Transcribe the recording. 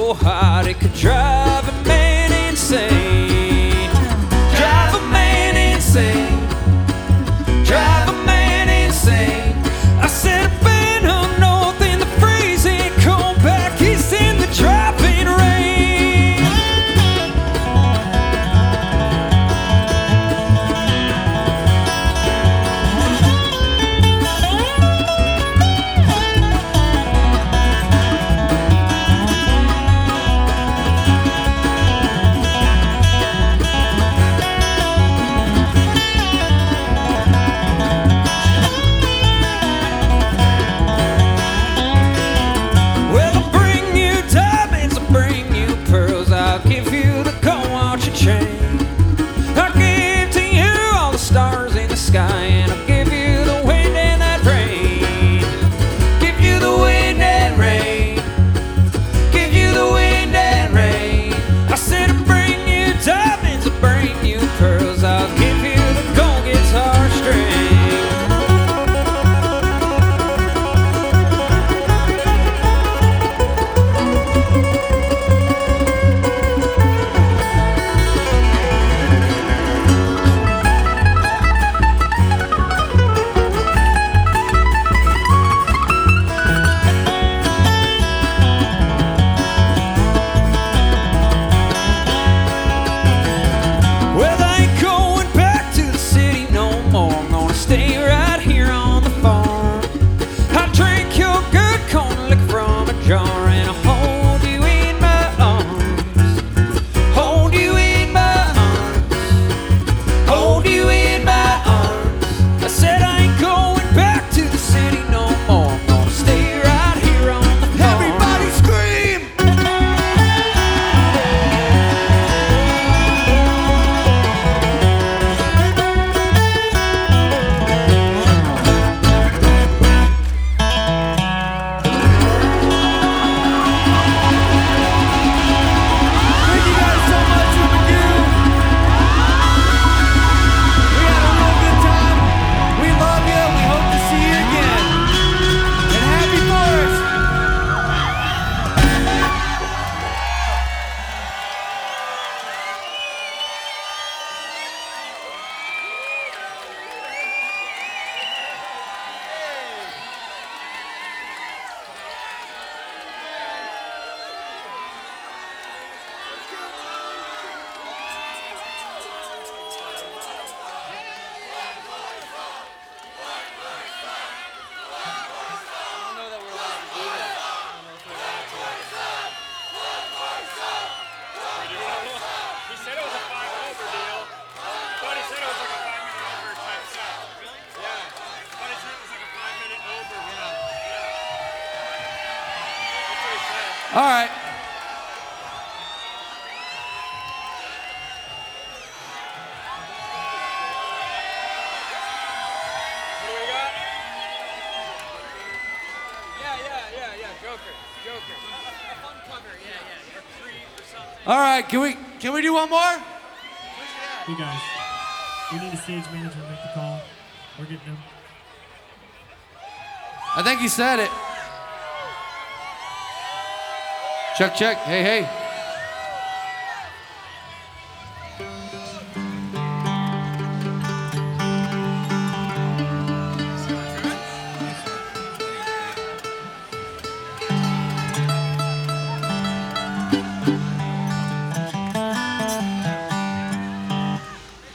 so hot it could drive a man insane. Drive a man insane. Drive a man insane. I said I've been up north in the freezing cold, back east in the driving rain. I'll give to you all the stars in the sky, and I'll give you the wind and that rain. Give you the wind and rain. Give you the wind and rain. I said I'll bring you diamonds, I'll bring you pearls, I'll give you the gold guitar string. Stay right here on the farm. I'll drink your good corn liquor from a jar, and I'll hold you in my arms. Hold you in my arms. Hold you in my arms. I said I ain't going back to the city no more. I'm gonna stay right here on the farm. Everybody scream! All right. What do we got? Yeah. Joker. A fun cover, yeah. Or Creep or something. All right, can we do one more? Hey guys, we need a stage manager to make the call. We're getting him. I think he said it. Check. Hey.